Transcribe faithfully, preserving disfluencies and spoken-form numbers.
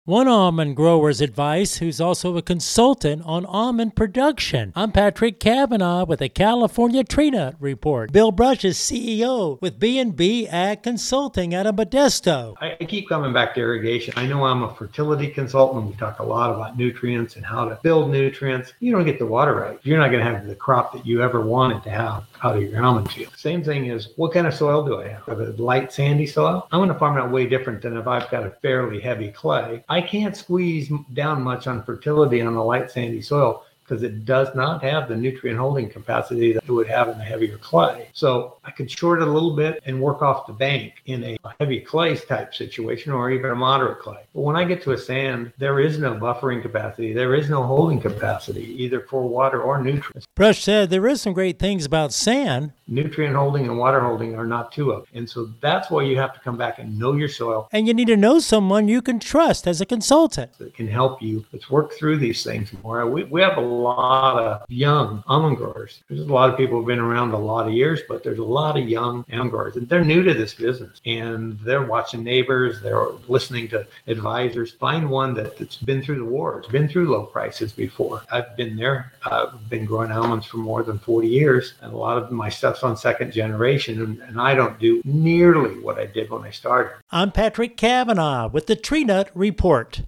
one almond grower's advice who's also a consultant on almond production. I'm Patrick Cavanaugh with the California Tree Nut Report. Bill Brush is C E O with B and B Ag Consulting out of Modesto. I keep coming back to irrigation. I know I'm a fertility consultant. We talk a lot about nutrients and how to build nutrients. You don't get the water right, you're not going to have the crop that you ever wanted to have out of your almond field. Same thing is, what kind of soil do I have? Have a light sandy soil? I'm going to farm that way different than if I've got a fairly heavy clay. I can't squeeze down much on fertility on the light sandy soil because it does not have the nutrient holding capacity that it would have in a heavier clay. So I could short it a little bit and work off the bank in a heavy clay type situation or even a moderate clay. But when I get to a sand, there is no buffering capacity. There is no holding capacity, either for water or nutrients. Brush said there is some great things about sand. Nutrient holding and water holding are not two of them. And so that's why you have to come back and know your soil. And you need to know someone you can trust as a consultant That can help you. Let's work through these things more. We, we have a lot of young almond growers. There's a lot of people who've been around a lot of years, but there's a lot of young almond growers, and they're new to this business, and they're watching neighbors, they're listening to advisors. Find one that, that's been through the wars, been through low prices before. I've been there. I've been growing almonds for more than forty years, and a lot of my stuff's on second generation, and, and I don't do nearly what I did when I started. I'm Patrick Cavanaugh with the Tree Nut Report.